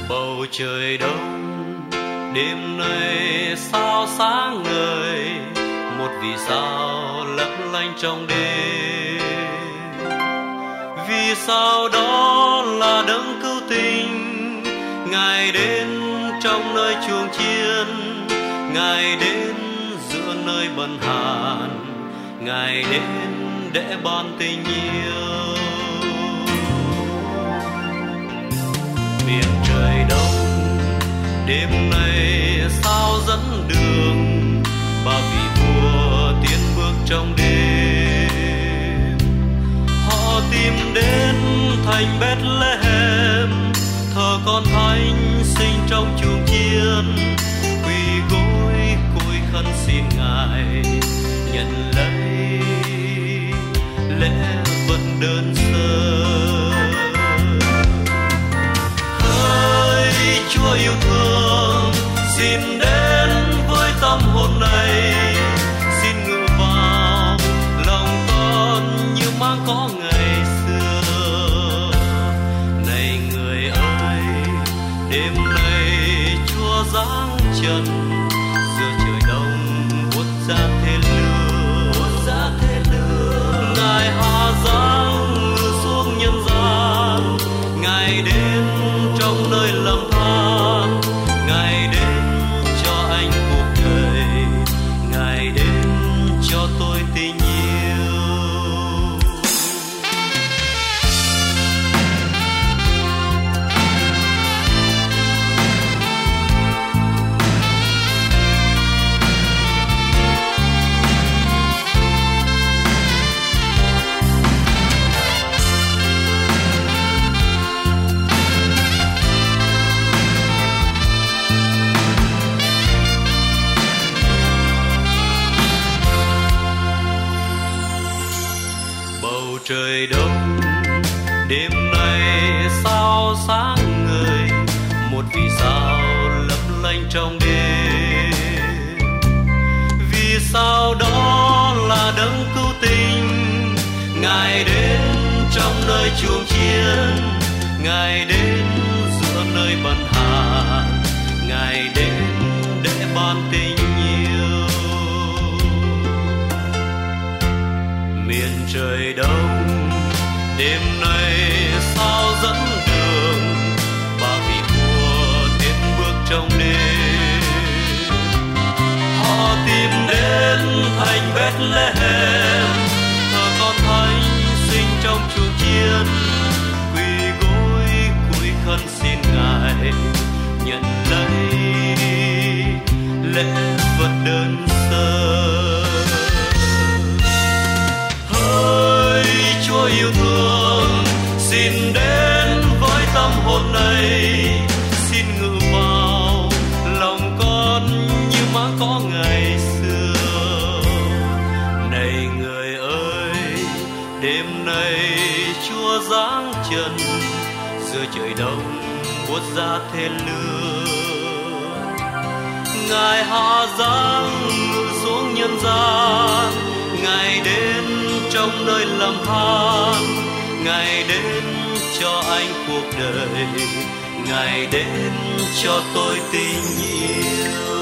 Bầu trời đông đêm nay sao sáng ngời, một vì sao lấp lánh trong đêm. Vì sao đó là đấng cứu tình, Ngài đến trong nơi chuồng chiên, Ngài đến giữa nơi bần hàn, Ngài đến để ban tình yêu. Miền trời đông đêm nay sao dẫn đường, ba vị vua tiến bước trong đêm. Họ tìm đến thành Bethlehem, thờ con thánh sinh trong chuồng chiên, quỳ gối cúi khấn xin Ngài nhận lấy lễ vật đơn sơ. Hỡi Chúa yêu thương, xin đến với tâm hồn này, xin ngự vào lòng con như mang có ngày xưa. Này người ơi, đêm nay Chúa giáng trần, giữa trời đông buốt giá thế lửa, Ngài hạ giáng xuống nhân gian, Ngài đến trong nơi lầm than, Ngài đến cho anh cuộc đời, Ngài đến cho tôi tình yêu. Trời đông đêm nay sao sáng ngời, một vì sao lấp lánh trong đêm. Vì sao đó là đấng cứu tình, Ngài đến trong nơi chuồng chiên, Ngài đến giữa nơi bần hàn, Ngài đến để ban tình yêu. Miền trời đông đêm nay sao dẫn đường, ba vị vua tiến bước trong đêm. Họ tìm đến thành Bethlehem, thờ con thánh sinh trong chuồng chiên, quỳ gối cúi khấn xin Ngài nhận lấy lễ vật đơn sơ. Chúa yêu thương, xin đến với tâm hồn này, xin ngự vào lòng con như mang có ngày xưa. Này người ơi, đêm nay Chúa giáng trần, giữa trời đông buốt giá thế lửa, Ngài hạ giáng xuống nhân gian, Ngài đến trong nơi lầm than, Ngài đến cho anh cuộc đời, Ngài đến cho tôi tình yêu.